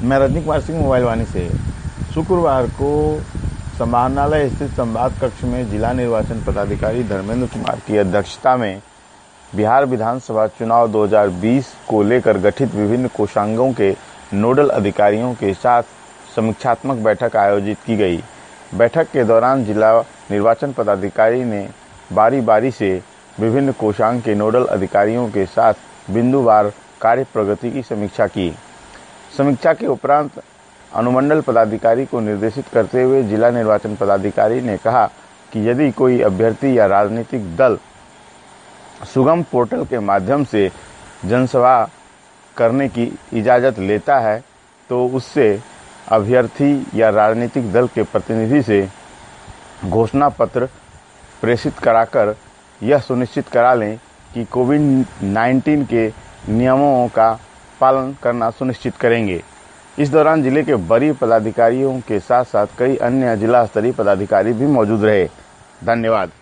मैं रजनी कुमार सिंह मोबाइल वाणी से। शुक्रवार को समाहरणालय स्थित संवाद कक्ष में जिला निर्वाचन पदाधिकारी धर्मेंद्र कुमार की अध्यक्षता में बिहार विधानसभा चुनाव 2020 को लेकर गठित विभिन्न कोषांगों के नोडल अधिकारियों के साथ समीक्षात्मक बैठक आयोजित की गई। बैठक के दौरान जिला निर्वाचन पदाधिकारी ने बारी बारी से विभिन्न कोषांग के नोडल अधिकारियों के साथ बिंदुवार कार्य प्रगति की समीक्षा की। समीक्षा के उपरांत अनुमंडल पदाधिकारी को निर्देशित करते हुए जिला निर्वाचन पदाधिकारी ने कहा कि यदि कोई अभ्यर्थी या राजनीतिक दल सुगम पोर्टल के माध्यम से जनसभा करने की इजाज़त लेता है तो उससे अभ्यर्थी या राजनीतिक दल के प्रतिनिधि से घोषणा पत्र प्रेषित कराकर यह सुनिश्चित करा लें कि कोविड-19 के नियमों का पालन करना सुनिश्चित करेंगे। इस दौरान जिले के वरीय पदाधिकारियों के साथ साथ कई अन्य जिला स्तरीय पदाधिकारी भी मौजूद रहे। धन्यवाद।